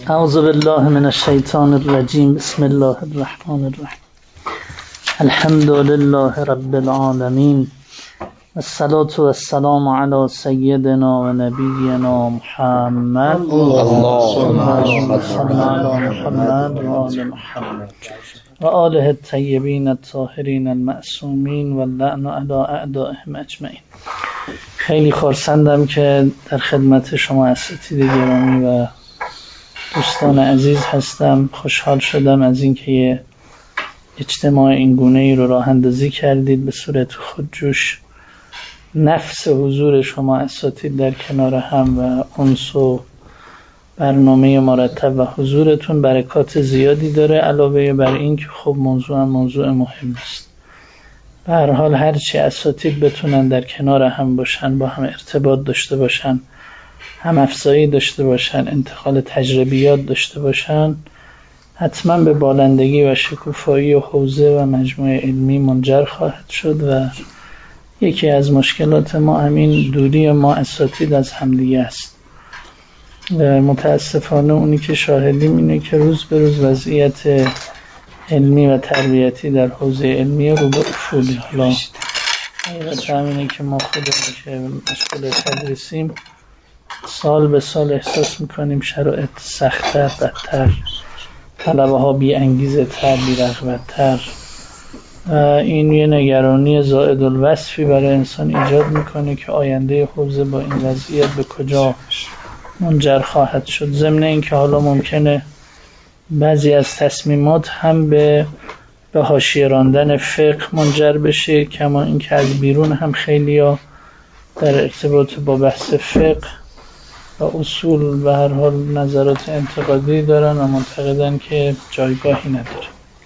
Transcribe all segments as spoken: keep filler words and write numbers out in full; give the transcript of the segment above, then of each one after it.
اعوذ بالله من الشیطان الرجیم. بسم الله الرحمن الرحیم. الحمد لله رب العالمین والصلاة والسلام علی سیدنا و نبینا محمد اللهم صل علی محمد و آل محمد و آله الطیبین الطاهرین المعصومین و اللعن علی اعدائهم اجمعین. خیلی خرسندم که در خدمت شما اساتید گرامی و دوستان عزیز هستم. خوشحال شدم از اینکه یه اجتماع این گونه ای رو راه اندازی کردید به صورت خودجوش. نفس حضور شما اساتید در کنار هم و انس و برنامه مرتب و حضورتون برکات زیادی داره، علاوه بر این که خب موضوع هم موضوع مهم است. به هر حال هرچی اساتید بتونن در کنار هم باشن، با هم ارتباط داشته باشن، هم افزایی داشته باشن، انتقال تجربیات داشته باشن، حتما به بالندگی و شکوفایی و حوزه و مجموعه علمی منجر خواهد شد. و یکی از مشکلات ما همین دوری ما اساتید از همدیگه است. و متاسفانه اونی که شاهدیم اینه که روز به روز وضعیت علمی و تربیتی در حوزه علمی رو به افولی. حالا حقیقت همینه که ما خودمون که مشغول تدریسیم سال به سال احساس میکنیم شرایط سخت‌تر، بدتر، طلبه ها بی انگیزه تر، بی رغبت تر. این یه نگرانی زائد الوصفی برای انسان ایجاد میکنه که آینده حوزه با این وضعیت به کجا منجر خواهد شد. ضمن این که حالا ممکنه بعضی از تصمیمات هم به به حاشیه راندن فقه منجر بشه، کما این که از بیرون هم خیلیا در ارتباط با بحث فقه و اصول به هر حال نظرات انتقادی دارن و معتقدن که جایگاهی نداره.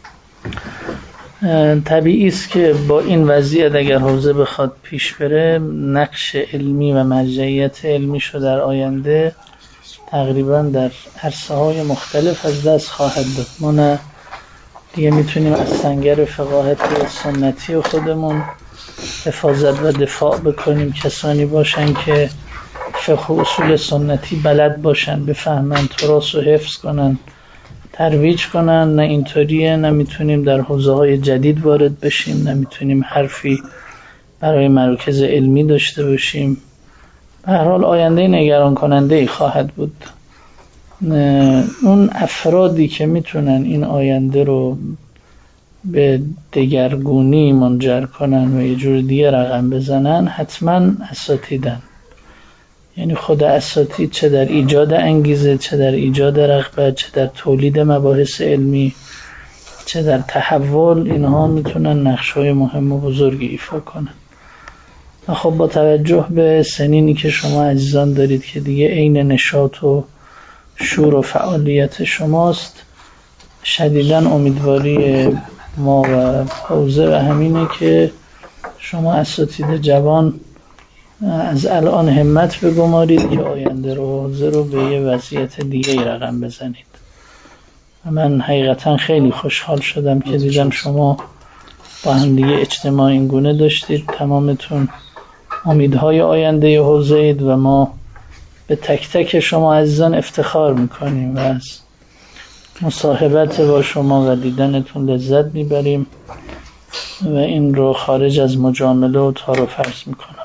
طبیعی است که با این وضعیت اگر حوزه بخواد پیش بره، نقش علمی و مرجعیت علمی شو در آینده تقریبا در عرصه‌های مختلف از دست خواهد داد. ما نه دیگه میتونیم از سنگر فقاهت سنتی خودمون حفاظت و دفاع بکنیم، کسانی باشن که فقه و اصول سنتی بلد باشن، بفهمن، تراث و حفظ کنن، ترویج کنن. نه اینطوریه. نه میتونیم در حوزه های جدید وارد بشیم، نه میتونیم حرفی برای مراکز علمی داشته باشیم. به هر حال آینده نگران کننده ای خواهد بود. اون افرادی که میتونن این آینده رو به دگرگونی منجر کنن و یه جور دیگه رقم بزنن حتما اساتیدن. یعنی خود اساتید چه در ایجاد انگیزه، چه در ایجاد رغبت، چه در تولید مباحث علمی، چه در تحول، اینها میتونن نقش‌های مهم و بزرگی ایفا کنن. و خب با توجه به سنینی که شما عزیزان دارید که دیگه عین نشاط و شور و فعالیت شماست، شدیداً امیدواری ما و حوزه و همینه که شما اساتید جوان از الان همت بگمارید که آینده رو حوزه رو به یه وضعیت دیگه رقم بزنید. من حقیقتا خیلی خوشحال شدم که دیدم شما با هم دیگه اجتماع این گونه داشتید. تمامتون امیدهای آینده حوزه اید و ما به تک تک شما عزیزان افتخار میکنیم و از مصاحبت با شما و دیدنتون لذت میبریم و این رو خارج از مجامله و تعارف فرض میکنم.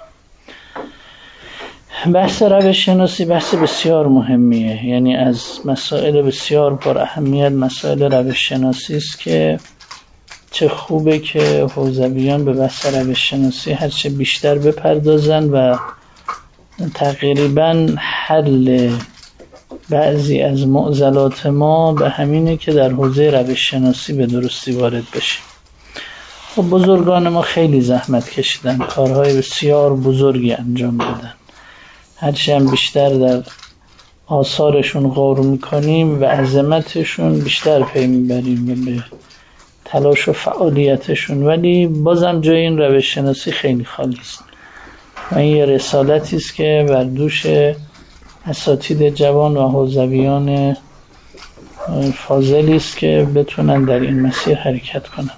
بحث روش شناسی بحث بسیار مهمیه. یعنی از مسائل بسیار پر اهمیت مسائل روش شناسی است که چه خوبه که حوزویان به بحث روش شناسی هرچه بیشتر بپردازن و تقریبا حل بعضی از معضلات ما به همینه که در حوزه روش شناسی به درستی وارد بشیم. خب بزرگان ما خیلی زحمت کشیدن، کارهای بسیار بزرگی انجام دادن. هرچی هم بیشتر در آثارشون غور میکنیم و عظمتشون بیشتر پی میبریم به تلاش و فعالیتشون، ولی بازم جای این روش شناسی خیلی خالی است. و این یه رسالتی است که بر دوش اساتید جوان و حوزویان فاضلی است که بتونن در این مسیر حرکت کنن.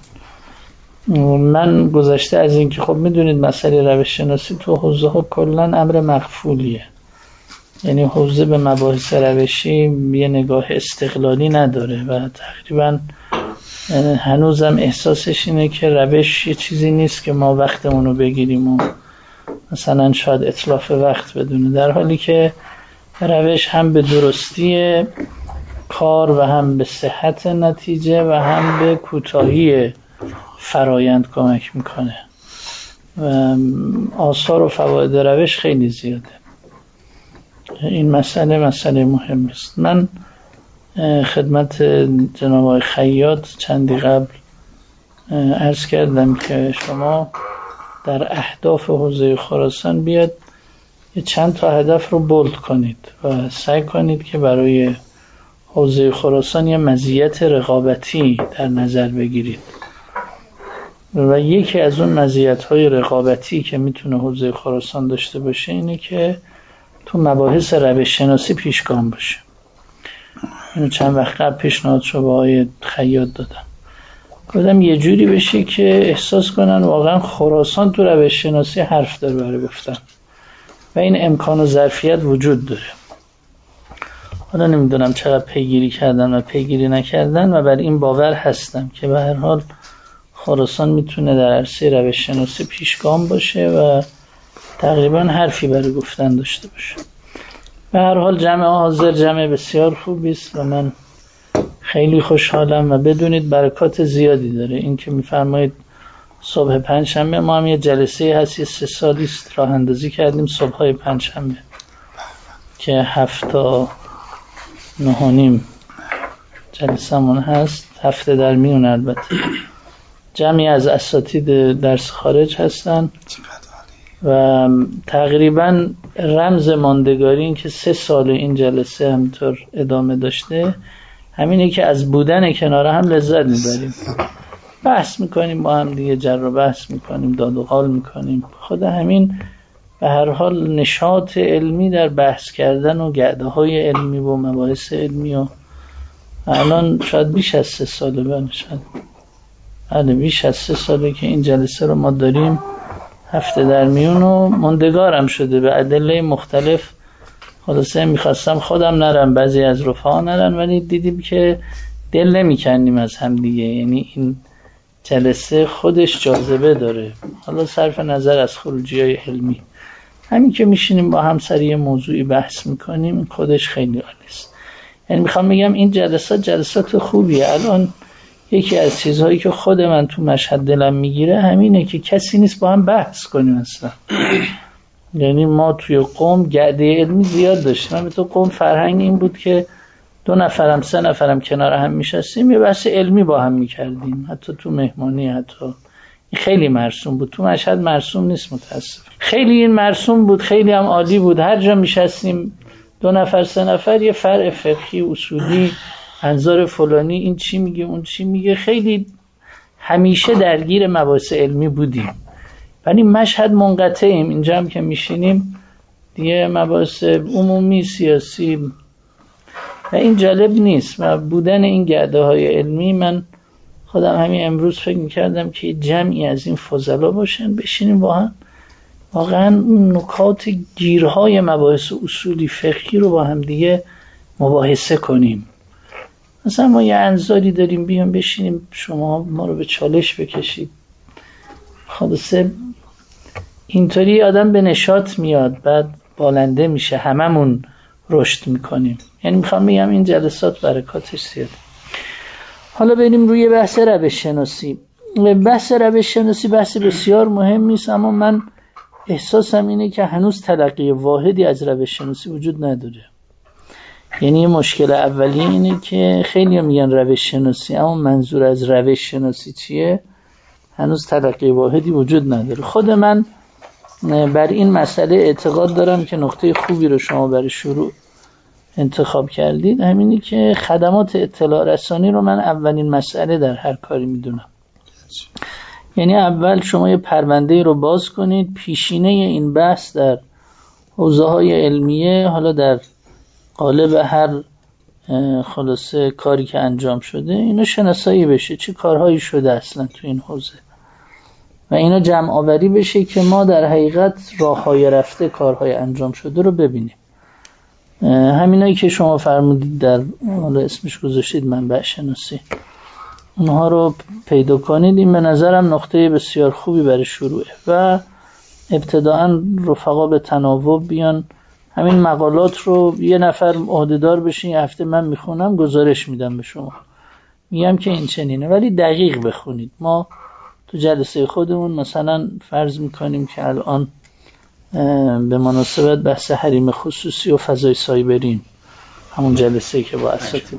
من گذشته از این که خب میدونید مسئله روش شناسی تو حوزه ها کلن امر مغفولیه. یعنی حوزه به مباحث روشی یه نگاه استقلالی نداره و تقریبا هنوزم احساسش اینه که روش یه چیزی نیست که ما وقتمونو بگیریم و مثلا شاید اتلاف وقت بدونه، در حالی که روش هم به درستی کار و هم به صحت نتیجه و هم به کوتاهی فرایند کمک میکنه و آثار و فواید روش خیلی زیاده. این مسئله مسئله مهمی است. من خدمت جناب آقای خیاط چندی قبل عرض کردم که شما در اهداف حوزه خراسان بیاد یه چند تا هدف رو بولد کنید و سعی کنید که برای حوزه خراسان یه مزیت رقابتی در نظر بگیرید و یکی از اون مزیت‌های رقابتی که میتونه حوزه خراسان داشته باشه اینه که تو مباحث روش شناسی پیشگام باشه. اینو چند وقت قبل پیشنهاد شو به آقای خیاط دادم، گفتم یه جوری بشه که احساس کنن واقعا خراسان تو روش شناسی حرف داره برای گفتن و این امکان و ظرفیت وجود داره. حالا نمیدونم چقدر پیگیری کردن و پیگیری نکردن و بر این باور هستم که به هر حال خراسان میتونه در عرصه روش شناسی پیشگام باشه و تقریبا حرفی برای گفتن داشته باشه. به هر حال جمع حاضر جمع بسیار خوبی است و من خیلی خوشحالم و بدونید برکات زیادی داره. این که میفرمایید صبح پنجشنبه ما هم یه جلسه هست، یه سه سالی است راه اندازی کردیم صبحای پنجشنبه که هفت تا نه و نیم جلسه‌مون هست، هفته در میون. البته جمعی از اساتید درس خارج هستن و تقریبا رمز ماندگاری این که سه سال این جلسه همینطور ادامه داشته همینه که از بودن کنار هم لذت میبریم، بحث میکنیم با هم دیگه، جر و بحث میکنیم، داد و قال میکنیم. خود همین به هر حال نشاط علمی در بحث کردن و گرده های علمی و مباحث علمی و الان شاید بیش از سه ساله بله شاید بله بیش از سه ساله که این جلسه رو ما داریم هفته در میون و ماندگارم شده به ادله مختلف. خلاصه میخواستم خودم نرم، بعضی از رفقا نرن، ولی دیدیم که دل نمیکنیم از هم دیگه. یعنی این جلسه خودش جاذبه داره، حالا صرف نظر از خروجی های علمی، همین که میشینیم با هم سر یه موضوعی بحث میکنیم خودش خیلی عالی است. یعنی میخوام بگم این جلسات جلسات خوبیه. الان یکی از چیزهایی که خود من تو مشهد دلم میگیره همینه که کسی نیست با هم بحث کنیم اصلا. یعنی ما توی قوم گرده علمی زیاد داشتیم، من به تو قوم فرهنگ این بود که دو نفرم سه نفرم کنار هم میشستیم یه بحث علمی با هم میکردیم، حتی تو مهمانی. حتی این خیلی مرسوم بود، تو مشهد مرسوم نیست متاسف. خیلی این مرسوم بود، خیلی هم عالی بود. هر جا میشستیم دو نفر سه نفر یه فرع فقهی اصولی انظار فلانی این چی میگه اون چی میگه، خیلی همیشه درگیر مباحث علمی بودیم. ولی مشهد منقطعیم، اینجا هم که میشینیم دیگه مباحث عمومی سیاسی و این جالب نیست. و بودن این گرده های علمی، من خودم همین امروز فکر میکردم که جمعی از این فضلا باشن بشینیم با هم واقعا اون نکات گیرهای مباحث اصولی فقهی رو با هم دیگه مباحثه کنیم. مثلا ما یه انظاری داریم بیام بشینیم شما ما رو به چالش بکشید، خلاصه اینطوری آدم به نشاط میاد، بعد بالنده میشه، هممون رشد میکنیم. یعنی میخوام بگم این جلسات برکاتش زیاده. حالا بریم روی بحث روش شناسی. بحث روش شناسی بحث بسیار مهم نیست، اما من احساسم اینه که هنوز تلقی واحدی از روش شناسی وجود نداره. یعنی مشکل اولی اینه که خیلی میگن روش شناسی، اما منظور از روش شناسی چیه؟ هنوز تلقی واحدی وجود نداره. خود من بر این مسئله اعتقاد دارم که نقطه خوبی رو شما برای شروع انتخاب کردید، همینی که خدمات اطلاع رسانی رو من اولین مسئله در هر کاری میدونم. یعنی اول شما یه پرونده رو باز کنید، پیشینه این بحث در حوزه های علمیه، حالا در قالب هر خلاصه کاری که انجام شده اینو شناسایی بشه، چه کارهایی شده اصلا تو این حوزه و اینا جمع آوری بشه که ما در حقیقت راههای رفته کارهای انجام شده رو ببینیم. همینایی که شما فرمودید در حالا اسمش گذاشتید منبع شناسی، اونها رو پیدا کنید. این به نظرم نقطه بسیار خوبی برای شروعه و ابتداءً رفقا به تناوب بیان همین مقالات رو یه نفر عهده‌دار بشین، یه هفته من میخونم گزارش میدم به شما، میگم که این چنینه، ولی دقیق بخونید. ما تو جلسه خودمون مثلا فرض میکنیم که الان به مناسبت بحث حریم خصوصی و فضای سایبرین، همون جلسه که با اساتید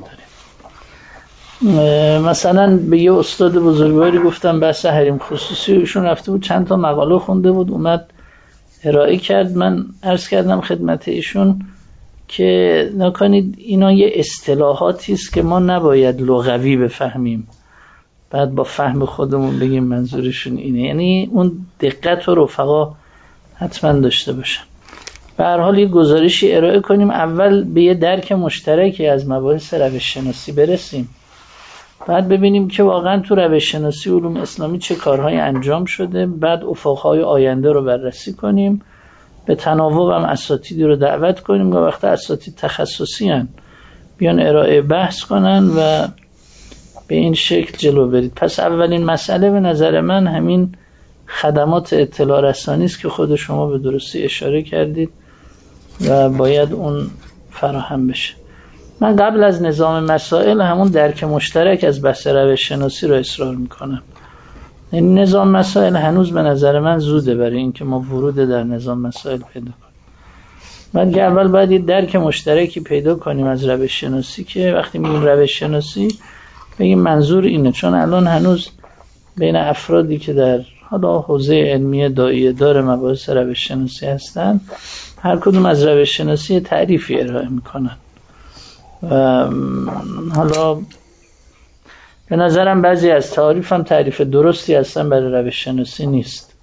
داریم، مثلا به یه استاد بزرگواری گفتم بحث حریم خصوصی، ایشون رفته بود چند تا مقاله خونده بود اومد ارائه کرد. من عرض کردم خدمت ایشون که نکنید اینا یه اصطلاحاتی است که ما نباید لغوی بفهمیم بعد با فهم خودمون بگیم منظورشون اینه، یعنی اون دقت رو رفقا حتما داشته باشن. به هر حال یه گزارشی ارائه کنیم، اول به یه درک مشترکی از مباحث روش شناسی برسیم، بعد ببینیم که واقعا تو روش شناسی علوم اسلامی چه کارهای انجام شده، بعد افقهای آینده رو بررسی کنیم، به تناوب هم اساتیدی رو دعوت کنیم و وقتی اساتید تخصصی هن بیان ارائه بحث کنن و به این شکل جلو برید. پس اولین مسئله به نظر من همین خدمات اطلاع رسانی است که خود شما به درستی اشاره کردید و باید اون فراهم بشه. من قبل از نظام مسائل همون درک مشترک از بحث روش شناسی رو اصرار میکنم. این نظام مسائل هنوز به نظر من زوده برای اینکه ما ورود در نظام مسائل پیدا کنیم. بعد که اول باید یه درک مشترکی پیدا کنیم از روش شناسی که وقتی میگیم روش شناسی بگیم منظور اینه، چون الان هنوز بین افرادی که در حالا حوزه علمی داعیه دار مباحث روش شناسی هستن هر کدوم از روش شناسی تعریفی ارائه میکنن و حالا به نظرم بعضی از تعریف هم تعریف درستی هستن برای روش شناسی نیست.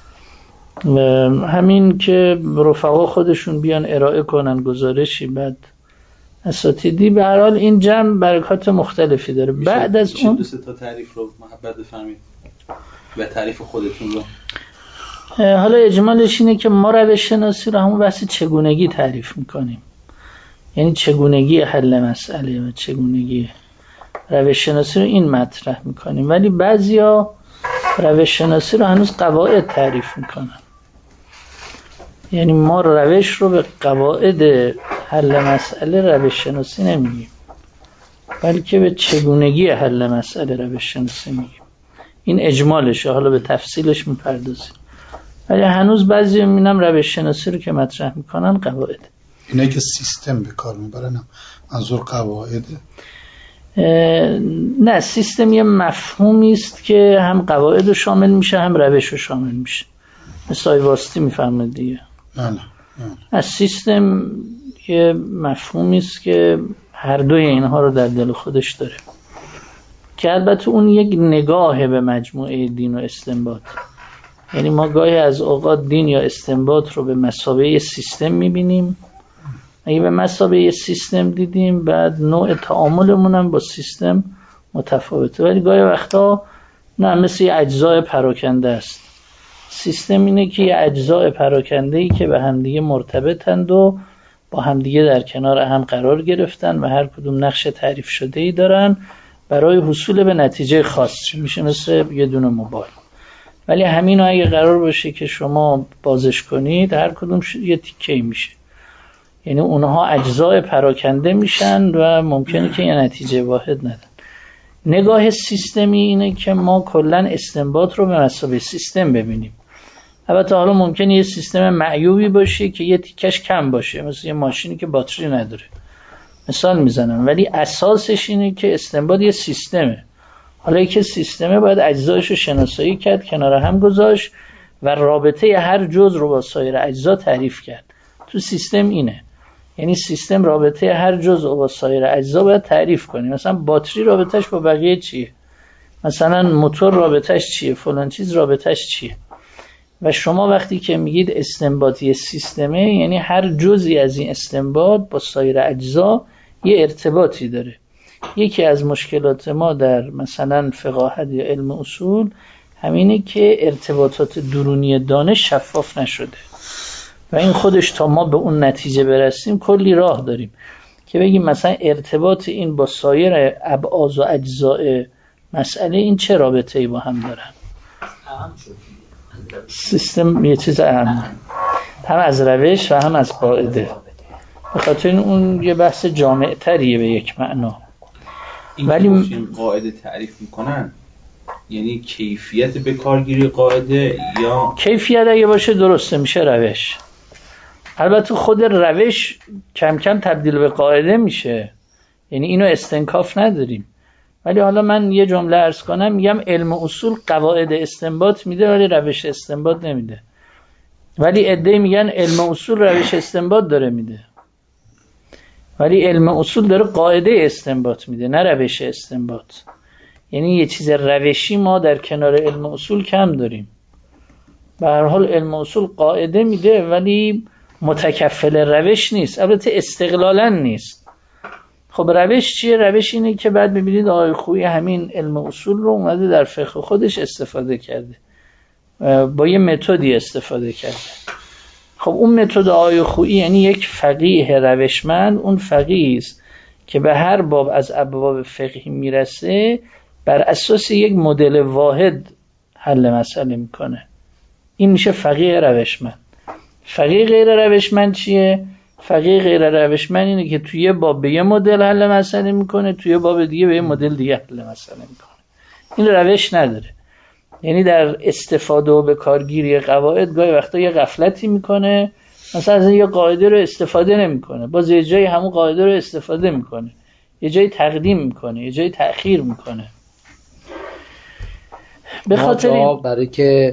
همین که رفقا خودشون بیان ارائه کنن گزارشی، بعد اساتیدی، به هر حال این جمع برکات مختلفی داره. بعد از اون دو سه تا تعریف رو محبت بفهمید و تعریف خودتون رو. حالا اجمالش اینه که ما روش شناسی رو همون بحث چگونگی تعریف میکنیم، یعنی چگونگی حل مسئله و چگونگی روش شناسی رو این مطرح میکنیم، ولی بعضیا روش شناسی رو هنوز قواعد تعریف میکنن. یعنی ما روش رو به قواعد حل مسئله روش شناسی نمیگیم، بلکه به چگونگی حل مسئله روش شناسی میگیم. این اجمالشه، حالا به تفصیلش میپردازیم، ولی هنوز بعضی میبینم روش شناسی رو که مطرح میکنن قواعد. اینه که سیستم به کار میبرن منظور قواعده؟ نه، سیستم یه مفهومی است که هم قواعد رو شامل میشه هم روش رو شامل میشه. مثل واسطی میفهمید دیگه. نه نه از سیستم یه مفهومی است که هر دوی اینها رو در دل خودش داره، که البته اون یک نگاه به مجموعه دین و استنباط. یعنی ما گاهی از اوقات دین یا استنباط رو به مثابه سیستم میبینیم. اگه به مثابه سیستم دیدیم بعد نوع تعاملمون هم با سیستم متفاوته، ولی گاهی وقتا نه، مثل یه اجزای پراکنده است. سیستم اینه که یه اجزای پراکنده‌ای که به همدیگه مرتبطند و با همدیگه در کنار هم قرار گرفتن و هر کدوم نقش تعریف شده‌ای دارن برای حصول به نتیجه خاص، میشه مثل یه دونه موبایل. ولی همین اگه قرار باشه که شما بازش کنید هر کدوم یه تیکه‌ای میشه، یعنی اونها اجزای پراکنده میشن و ممکنه که یه نتیجه واحد ندن. نگاه سیستمی اینه که ما کلن استنباط رو به مثابه سیستم ببینیم. البته حالا ممکنه یه سیستم معیوبی باشه که یه تیکش کم باشه، مثل یه ماشینی که باتری نداره، مثال میزنم، ولی اساسش اینه که استنباط یه سیستمه. حالا که سیستمه باید اجزایش رو شناسایی کرد، کنار هم گذاشت و رابطه هر جزء رو با سایر اجزا تعریف کرد. تو سیستم اینه، یعنی سیستم رابطه هر جزء با سایر اجزا باید تعریف کنیم. مثلا باتری رابطش با بقیه چیه، مثلا موتور رابطش چیه، فلان چیز رابطش چیه. و شما وقتی که میگید استنباطی سیستمه، یعنی هر جزئی از این استنباط با سایر اجزا یه ارتباطی داره. یکی از مشکلات ما در مثلا فقاهت یا علم اصول همینه که ارتباطات درونی دانش شفاف نشده. و این خودش تا ما به اون نتیجه برسیم کلی راه داریم که بگیم مثلا ارتباط این با سایر ابعاض و اجزاء مسئله این چه رابطه‌ای با هم دارن. سیستم یه چیز اهم، هم از روش و هم از قاعده، به خاطر این اون یه بحث جامع تریه به یک معنا. ولی این قاعده تعریف میکنن یعنی کیفیت به کارگیری قاعده یا کیفیت اگه باشه درسته میشه روش. البته خود روش کم کم تبدیل به قاعده میشه، یعنی اینو استنکاف نداریم. ولی حالا من یه جمله عرض کنم، میگم علم اصول قواعد استنباط میده ولی روش استنباط نمیده. ولی عده‌ای میگن علم اصول روش استنباط داره میده، ولی علم اصول داره قاعده استنباط میده نه روش استنباط. یعنی یه چیز روشی ما در کنار علم اصول کم داریم. به هر حال علم اصول قاعده میده ولی متکفل روش نیست، البته استقلالا نیست. خب روش چیه؟ روش اینه که بعد ببینید آقای خویی همین علم اصول رو اومده در فقه خودش استفاده کرده، با یه متدی استفاده کرده. خب اون متد آقای خویی یعنی یک فقیه روشمند، اون فقیه است که به هر باب از ابواب فقهی میرسه بر اساس یک مدل واحد حل مسئله میکنه. این میشه فقیه روشمند. فقیه غیر روشمند چیه؟ فقیه غیر روشمند اینه که توی باب به یه مدل حل مسئله میکنه، توی باب دیگه به یه مدل دیگه حل مسئله میکنه. این روش نداره. یعنی در استفاده و به کارگیری قواعد گاهی وقتا یه غفلتی میکنه، مثلا از یه قاعده رو استفاده نمیکنه، باز یه جایی همون قاعده رو استفاده میکنه، یه جایی تقدیم میکنه، یه جایی تأخیر میکنه. به خاطر این برای که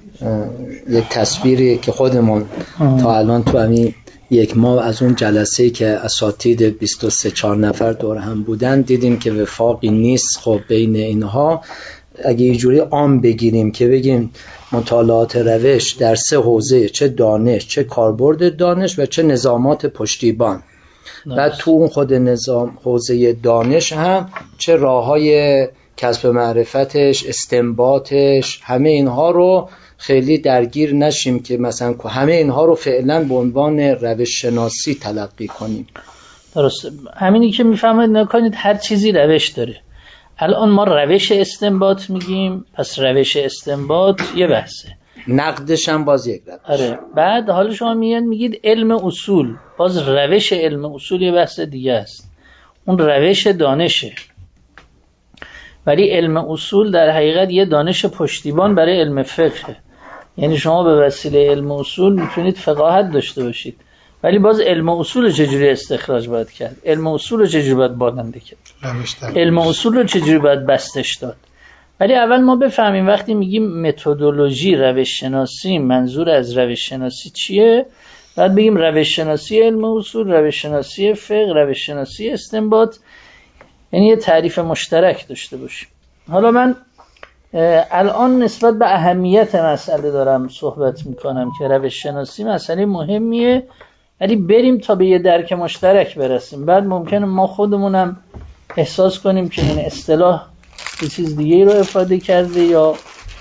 یک تصویری که خودمون آه. تا الان تو همین یک ماه از اون جلسه‌ای که اساتید بیست و سه چهار نفر دور هم بودن دیدیم که وفاقی نیست خب بین اینها. اگه یه جوری عام بگیریم که بگیم مطالعات روش در سه حوزه، چه دانش، چه کاربرد دانش و چه نظامات پشتیبان، و تو اون خود نظام حوزه دانش هم چه راه‌های کسب معرفتش، استنباطش، همه اینها رو خیلی درگیر نشیم که مثلا همه اینها رو فعلا به عنوان روش شناسی تلقی کنیم. درسته. همینی که میفهمید نکنید هر چیزی روش داره. الان ما روش استنباط میگیم، پس روش استنباط یه بحثه، نقدش هم باز یک روش. آره. بعد حالا شما میاد میگید علم اصول، باز روش علم اصول یه بحث دیگه است، اون روش دانشه. ولی علم اصول در حقیقت یه دانش پشتیبان برای علم فقه. یعنی شما به وسیله علم اصول میتونید فقاهت داشته باشید، ولی باز علم اصول چجوری استخراج باید کرد، علم اصول چجوری باید بالنده کرد، علم اصول رو چجوری باید بستش داد. ولی اول ما بفهمیم وقتی میگیم متدولوژی روش شناسی منظور از روش شناسی چیه. بعد بگیم روش شناسی علم اصول، روش شناسی فقه، روش شناسی استنباط، یعنی یه تعریف مشترک داشته باشیم. حالا من الان نسبت به اهمیت مسئله دارم صحبت میکنم که روش شناسی مسئله مهمیه، ولی بریم تا به یه درک مشترک برسیم. بعد ممکنه ما خودمونم احساس کنیم که این اصطلاح یه چیز دیگه رو افاده کرده یا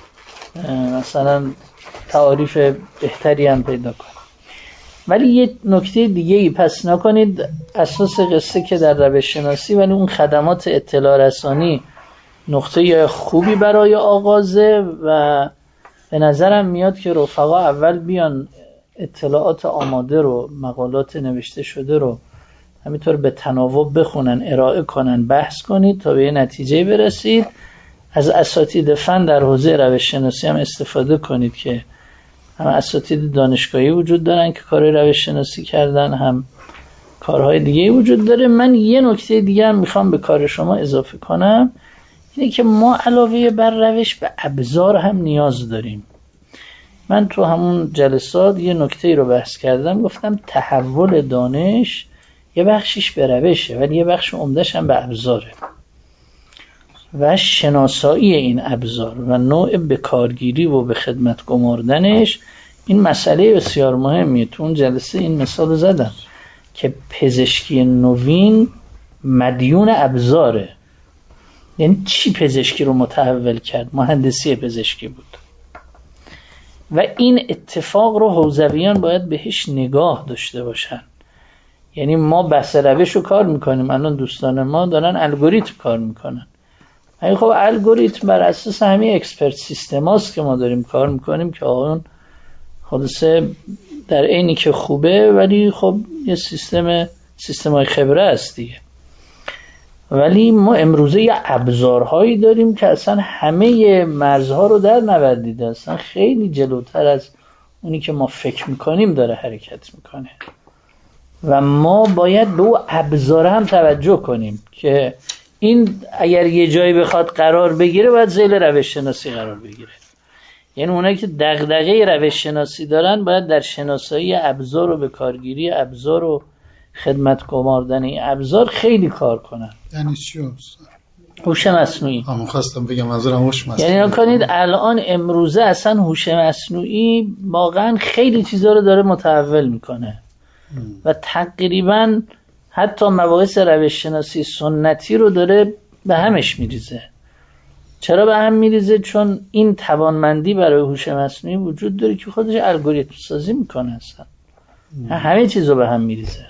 مثلا تعریف بهتری هم پیدا کنیم. ولی یه نکته دیگه ای پس نکنید اساس قصه که در روش شناسی ولی اون خدمات اطلاع رسانی نقطه خوبی برای آغازه و به نظرم میاد که رفقا اول بیان اطلاعات آماده رو، مقالات نوشته شده رو همینطور به تناوب بخونن، ارائه کنن، بحث کنید تا به یه نتیجه برسید. از اساتید فن در حوزه روش شناسی هم استفاده کنید که هم اساتید دانشگاهی وجود دارن که کار روش شناسی کردن، هم کارهای دیگه وجود داره. من یه نکته دیگه هم میخوام به کار شما اضافه کنم، اینه که ما علاوه بر روش به ابزار هم نیاز داریم. من تو همون جلسات یه نکته رو بحث کردم، گفتم تحول دانش یه بخشش به روشه ولی یه بخش عمده‌ش هم به ابزاره و شناسایی این ابزار و نوع به کارگیری و به خدمت گماردنش. این مسئله بسیار مهمیه. تو اون جلسه این مثال زدم که پزشکی نوین مدیون ابزاره. یعنی چی پزشکی رو متحول کرد؟ مهندسی پزشکی بود و این اتفاق رو حوزویان باید بهش نگاه داشته باشن. یعنی ما بحث روش رو کار میکنیم، الان دوستان ما دارن الگوریتم کار میکنن. یعنی خب الگوریتم بر اساس همین اکسپرت سیستم هاست که ما داریم کار میکنیم که آقایون خلاصه در عینی که خوبه ولی خب یه سیستم سیستم های خبره است دیگه. ولی ما امروزه یه ابزارهایی داریم که اصلا همه مرزها رو در نوردیده، اصلا خیلی جلوتر از اونی که ما فکر میکنیم داره حرکت میکنه و ما باید به او ابزار هم توجه کنیم که این اگر یه جایی بخواد قرار بگیره باید ذیل روش شناسی قرار بگیره. یعنی اونایی که دغدغه روش شناسی دارن باید در شناسایی ابزار و به کارگیری ابزار و خدمت گماردن این ابزار خیلی کار کنن. یعنی چی؟ هوش مصنوعی. من خواستم بگم منظورم هوش مصنوعی. یعنی کنید الان امروزه اصلا هوش مصنوعی واقعا خیلی چیزا رو داره متحول میکنه و تقریبا حتی مباحث روش شناسی سنتی رو داره به همش میریزه. چرا به هم میریزه؟ چون این توانمندی برای هوش مصنوعی وجود داره که خودش الگوریتم سازی میکنه اصلا. همه چیز رو به هم میریزه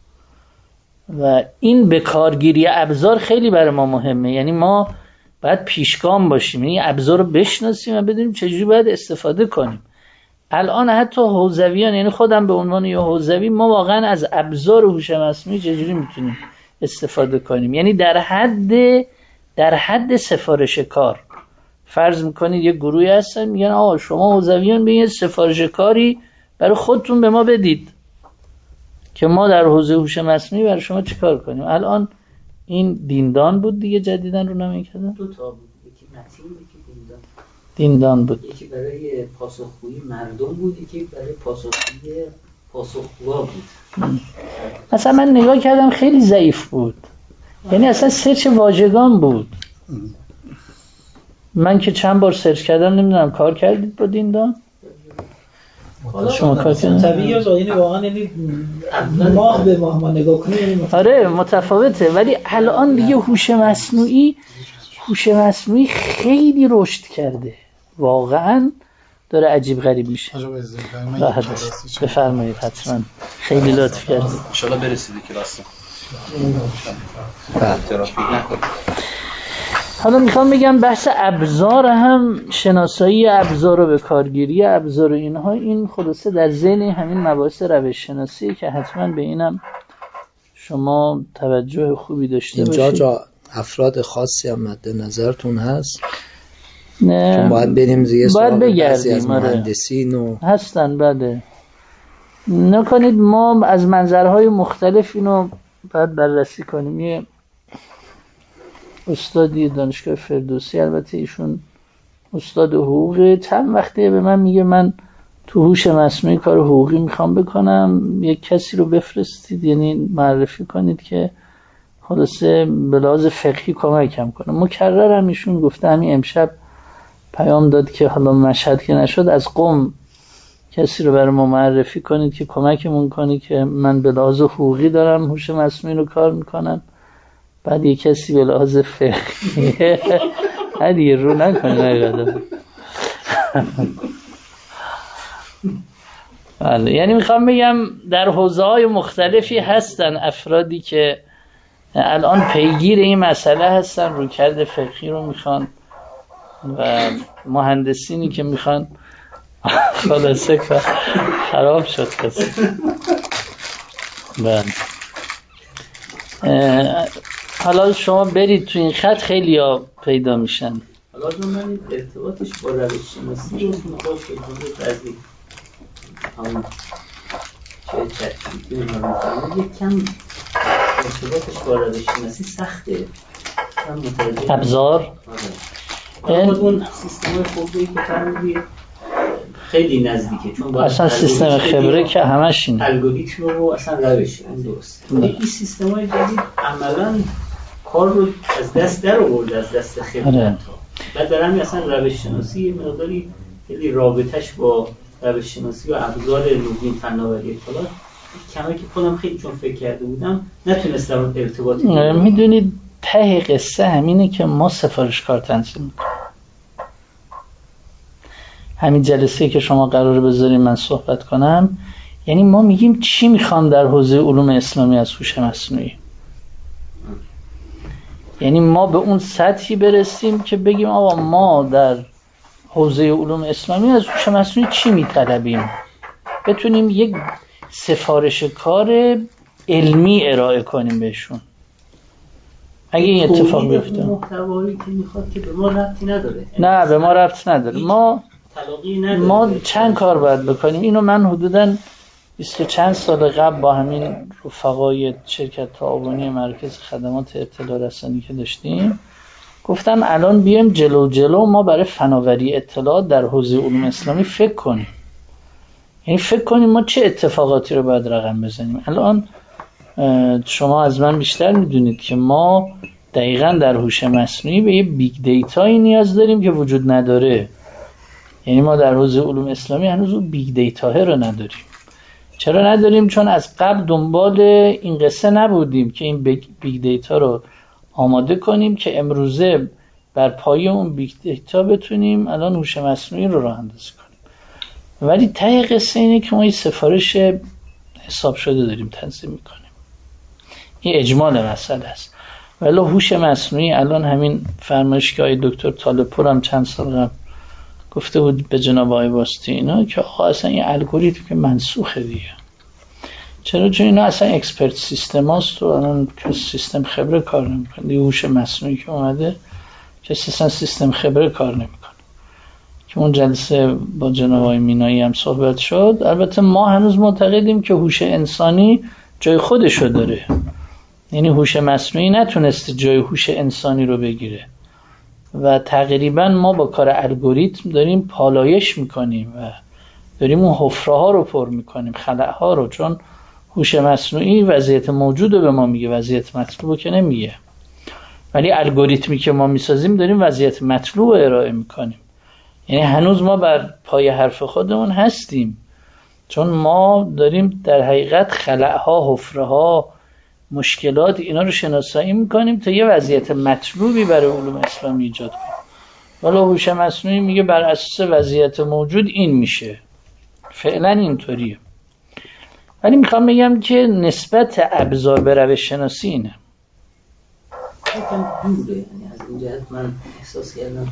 و این به کارگیری ابزار خیلی برای ما مهمه. یعنی ما باید پیشگام باشیم، یعنی ابزار رو بشناسیم و بدونیم چجوری باید استفاده کنیم. الان حتی حوزویان، یعنی خودم به عنوان یه حوزوی، ما واقعا از ابزار هوش مصنوعی چجوری میتونیم استفاده کنیم. یعنی در حد در حد سفارش کار فرض میکنید یه گروهی هستن میگن آقا شما حوزویان بیاین سفارش کاری برای خودتون به ما بدید که ما در حوزه هوش مصنوعی برای شما چیکار کنیم. الان این دیندان بود دیگه، جدیدن رو نمی کردن دو تا بود، یکی متین بود یکی دیندان. دیندان بود، یکی برای پاسخگویی مردم بود یکی برای پاسخگویی پاسخگوها بود. مثلا من نگاه کردم خیلی ضعیف بود، یعنی اصلا سرچ واژگان بود. من که چند بار سرچ کردم، نمیدونم کار کردید با دیندان؟ شما کار کردید؟ طبیعیه یعنی واقعا یعنی ماه به ماه ما نگاه کنیم. آره متفاوته. ولی الان دیگه هوش مصنوعی هوش مصنوعی خیلی رشد کرده، واقعا داره عجیب غریب میشه. راحت بفرمایید. حتما خیلی لطف کردید. ان شاء الله برسید کلاس. حالا میخوام بگم بحث ابزار هم، شناسایی ابزار و به کارگیری ابزار و اینها، این خلاصه در ذهن همین مباحث روش شناسی که حتما به اینم شما توجه خوبی داشته باشید. اینجا جا افراد خاصی هم مد نظرتون هست؟ نه چون باید بریم دیگه باید بگردیم. از مهندسین و هستن. بله نکنید ما از منظرهای مختلف اینو باید بررسی کنیم. یه استادی دانشگاه فردوسی، البته ایشون استاد حقوقه، چند وقته به من میگه من تو هوش مصنوعی کار حقوقی میخوام بکنم، یک کسی رو بفرستید، یعنی معرفی کنید که خلاصه به لحاظ فقهی کمکم کنه. مکررم ایشون گفته، همین امشب پیام داد که حالا مشهد که نشد از قم کسی رو برای ما معرفی کنید که کمکمون کنه که من به لحاظ حقوقی دارم هوش مصنوعی رو کار میکنم. بعد یک کسی به لحاظ فقهی هدیه رو نکنه نگذاره. بله یعنی میخوام بگم در حوزه‌های مختلفی هستن افرادی که الان پیگیر این مسئله هستن، رویکرد فقهی رو میخوان و مهندسینی که میخوان خلاصه خراب شد کسی. بله حالا شما برید تو این خط خیلی ها پیدا میشن. حالا من این ارتباطش با روش شناسی رو میخواد که خود بعضی همون چه تکلیفی رو میکنم یک کم ارتباطش با روش شناسی سخته. ابزار اون سیستم خبره که فرمودید خیلی نزدیکه، چون اصلا سیستم خبره که همش اینه، الگوریتم رو اصلا روش اون درست. این سیستم‌های جدید عملاً کار رو از دست در آورده، از دست خبرت. بعد دارم اصلا روش شناسی مقداری خیلی رابطش با روش شناسی و ابزار نوین فناوری اطلاعات کمه که خودم خیلی چون فکر کرده بودم نتونستم ارتباطی بگیرم. میدونید ته قصه همینه که ما سفارش کار تنظیم میکنیم. همین جلسه که شما قراره بذاریم من صحبت کنم، یعنی ما میگیم چی میخوام در حوزه علوم اسلامی از هوش مصنوعی. یعنی ما به اون سطحی برسیم که بگیم آقا ما در حوزه علوم اسلامی از هوش مصنوعی چی میطلبیم، بتونیم یک سفارش کار علمی ارائه کنیم بهشون. اگه این اتفاق بیفته محتوایی که میخواد که به ما ربطی نداره. نه به ما ربط نداره. ما ما چند کار باید بکنیم. اینو من حدوداً بیست چند سال قبل با همین رفقای شرکت تعاونی مرکز خدمات اطلاع رسانی که داشتیم گفتم الان بیایم جلو جلو ما برای فناوری اطلاعات در حوزه علوم اسلامی فکر کنیم. یعنی فکر کنیم ما چه اتفاقاتی رو باید رقم بزنیم. الان شما از من بیشتر میدونید که ما دقیقاً در هوش مصنوعی به یه بیگ دیتایی نیاز داریم که وجود نداره. یعنی ما در حوزه علوم اسلامی هنوز اون بیگ دیتا رو نداریم. چرا نداریم؟ چون از قبل دنبال این قصه نبودیم که این بیگ دیتا رو آماده کنیم که امروزه بر پایه اون بیگ دیتا بتونیم الان هوش مصنوعی رو راه اندازی کنیم. ولی ته قصه اینه که ما یه سفارش حساب شده داریم تنظیم میکنیم. این اجمال مسئله است. ولی هوش مصنوعی الان همین فرمایشگاه دکتر طالبپور هم چند سال قبل گفته بود به جناب آقای واسطی اینا که آقا اصلا این الگوریتم که منسوخه دیگه. چرا؟ چون اینا اصلا اکسپرت سیستم هاست و الان که سیستم خبره کار نمیکنه. دیگه هوش مصنوعی که اومده که اصلا سیستم خبره کار نمیکنه. که اون جلسه با جناب آقای مینایی هم صحبت شد. البته ما هنوز معتقدیم که هوش انسانی جای خودشو داره. یعنی هوش مصنوعی نتونسته جای هوش انسانی رو بگیره و تقریبا ما با کار الگوریتم داریم پالایش میکنیم و داریم اون حفره ها رو پر میکنیم، خلأ ها رو، چون هوش مصنوعی وضعیت موجود رو به ما میگه، وضعیت مطلوب رو که نمیگه. ولی الگوریتمی که ما میسازیم داریم وضعیت مطلوب رو ارائه میکنیم. یعنی هنوز ما بر پای حرف خودمون هستیم، چون ما داریم در حقیقت خلأ ها، حفره ها، مشکلات اینا رو شناسایی میکنیم تا یه وضعیت مطلوبی برای علوم اسلامی ایجاد کنیم. ولی هوش مصنوعی میگه بر اساس وضعیت موجود این میشه. فعلا اینطوریه. ولی میخوام بگم که نسبت ابزار به روش شناسی اینه. یکم دوره، یعنی از این جهت من احساس کردم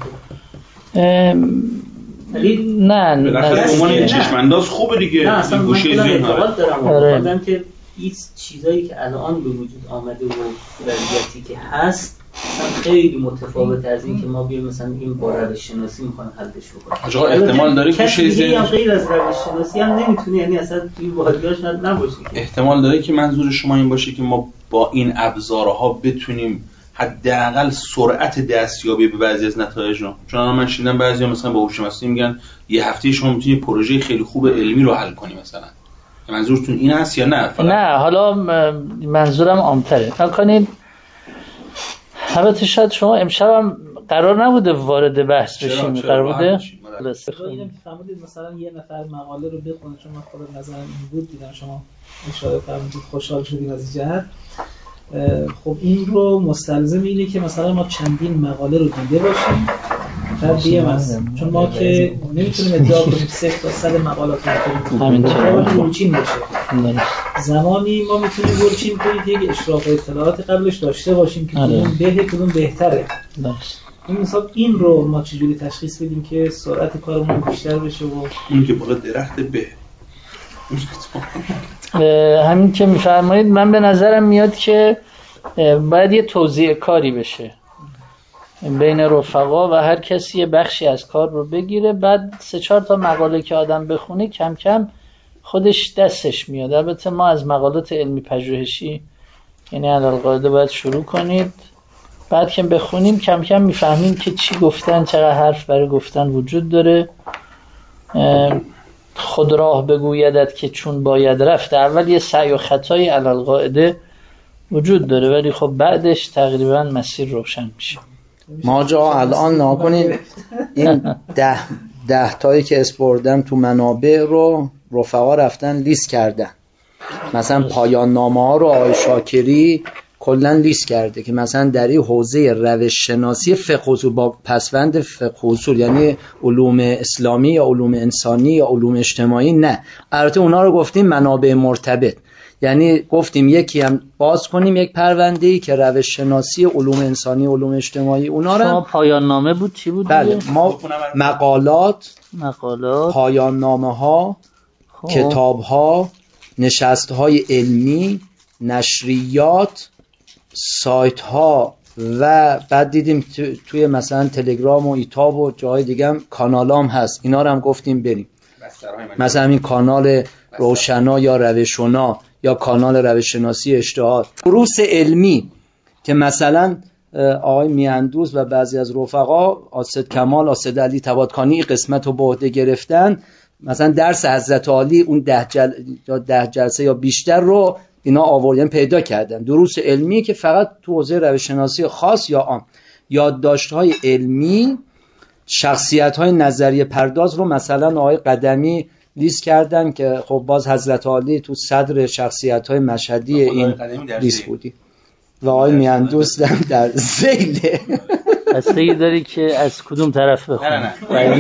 ولی نه نه بالاخره عنوان چشمانداز خوبه دیگه. نه اصلا من خودم اعتقاد دارم آدم که این چیزایی که الان به وجود آمده و وضعیتی که هست خیلی متفاوت از این که ما بیایم مثلا این با روش شناسی میخوایم حلش بکنیم. آقا احتمال داره که چیزی غیر از روش شناسی هم نمیتونه، یعنی اصلا این واژه‌اش نباشه. احتمال داره که منظور شما این باشه که ما با این ابزارها بتونیم حداقل سرعت دستیابی به بعضی از نتایج رو، چون الان من شنیدم بعضیا مثلا با هوش مصنوعی میگن یه هفته شما میتونید پروژه خیلی خوب علمی رو حل کنی مثلا. منظورتون این هست یا نه؟ فقط نه، حالا منظورم عام‌تره. نکنید البته شاید شما امشب هم قرار نبوده وارد بحث بشیم، قرار بوده اینم که فرمودید مثلا یه نفر مقاله رو بخونه، چون من خودم نظرم این بود، دیدم شما اشاره فرمودید خوشحال شدیم از این جهت. خب این رو مستلزم اینه که مثلا ما چندین مقاله رو دیده باشیم بعد بیایم از، چون ما که نمیتونیم ادعا کنیم سه تا صد مقالات رو همینطوری گلچین بشه. زمانی ما میتونیم گلچین کنیم که یک اشراف اطلاعات قبلش داشته باشیم که کدوم بهتره کدوم بهتره. این مثلا این رو ما چجوری تشخیص بدیم که سرعت کارمون بیشتر بشه؟ و اون که بالا درخت به همین که میفرمایید من به نظرم میاد که باید یه توزیع کاری بشه بین رفقا و هر کسی یه بخشی از کار رو بگیره، بعد سه چهار تا مقاله که آدم بخونه کم کم خودش دستش میاد. البته ما از مقالات علمی پژوهشی یعنی علالقاعده باید شروع کنید، بعد که بخونیم کم کم میفهمیم که چی گفتن، چقدر حرف برای گفتن وجود داره. خود راه بگویدت که چون باید رفت، اول یه سعی و خطای علالقاعده وجود داره ولی خب بعدش تقریبا مسیر روشن میشه. ما جا الان ناکنید این ده, ده تایی که اسپردم تو منابع رو رفقا رفتن لیست کردن. مثلا پایان نامه ها رو آقای شاکری کلا لیست کرده که مثلا در این حوزه روش شناسی فقه اصول با پسوند فقه اصول، یعنی علوم اسلامی یا علوم انسانی یا علوم اجتماعی، نه البته اونا رو گفتیم منابع مرتبط، یعنی گفتیم یکی هم باز کنیم یک پرونده‌ای که روش شناسی علوم انسانی علوم اجتماعی اونا رو. شما پایان نامه بود چی بود؟ بله ما مقالات مقالات پایان نامه ها خب. کتاب ها، نشست های علمی، نشریات، سایت ها و بعد دیدیم تو، توی مثلا تلگرام و ایتاب و جای دیگه هم کانالام هست، اینا رو هم گفتیم بریم مثلا این کانال روشنا یا روشنا یا کانال روششناسی اجتهاد. دروس علمی که مثلا آقای میاندوز و بعضی از رفقا آسد کمال آسد علی تبادکانی قسمت رو به عهده گرفتن، مثلا درس حضرت علی اون ده, جل... ده جلسه یا بیشتر رو اینا آوردن پیدا کردن. دروس علمی که فقط تو حوزه روششناسی خاص یا عام، یادداشت‌های علمی، شخصیت‌های نظریه پرداز رو مثلا آقای قدمی لیست کردن که خب باز حضرت علی تو صدر شخصیت‌های مشهدی این لیست بودی و آقای میاندوز در ذیل. بستگی داری که از کدوم طرف بخونی. نه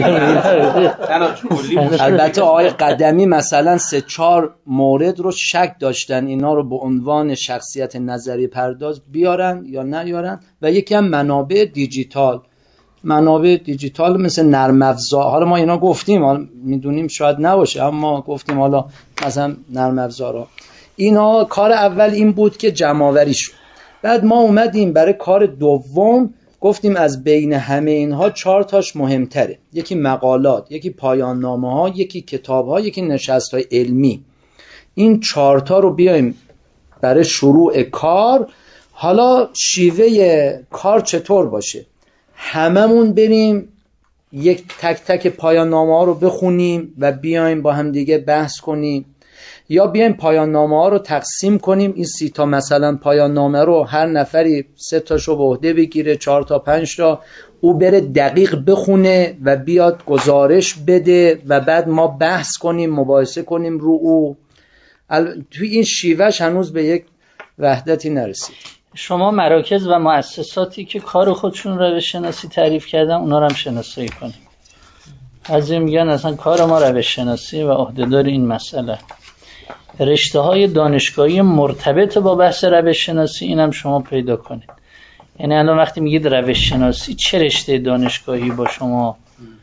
نه نه. البته آقای قدمی مثلا سه چهار مورد رو شک داشتن اینا رو به عنوان شخصیت نظری پرداز بیارن یا نیارن. و یکی هم منابع دیجیتال، منابع دیجیتال مثل نرم افزار، حالا ما اینا گفتیم، حالا میدونیم شاید نباشه اما گفتیم حالا مثلا نرم افزارها. اینا کار اول این بود که جمع‌آوری شد. بعد ما اومدیم برای کار دوم گفتیم از بین همه اینها چهار تاش مهمتره، یکی مقالات، یکی پایان نامه ها، یکی کتاب ها، یکی نشست های علمی. این چهار تا رو بیایم برای شروع کار. حالا شیوه کار چطور باشه؟ هممون بریم یک تک تک پایان نامه ها رو بخونیم و بیایم با هم دیگه بحث کنیم، یا بیایم پایان نامه ها رو تقسیم کنیم، این سی تا مثلا پایان نامه رو هر نفری سه تاشو به عهده بگیره، چهار تا پنج تا او بره دقیق بخونه و بیاد گزارش بده و بعد ما بحث کنیم، مباحثه کنیم رو او. توی این شیوهش هنوز به یک وحدتی نرسید. شما مراکز و مؤسساتی که کار خودشون روش شناسی تعریف کردن اونا رو هم شناسایی کنیم. از این میگن اصلا کار ما روش شناسی و عهدهدار این مسئله. رشته های دانشگاهی مرتبط با بحث روش شناسی اینم شما پیدا کنید. یعنی الان وقتی میگید روش شناسی چه رشته دانشگاهی با شما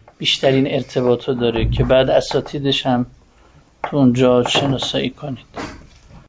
بیشترین ارتباطو داره که بعد اساتیدش هم تو اونجا شناسایی کنید.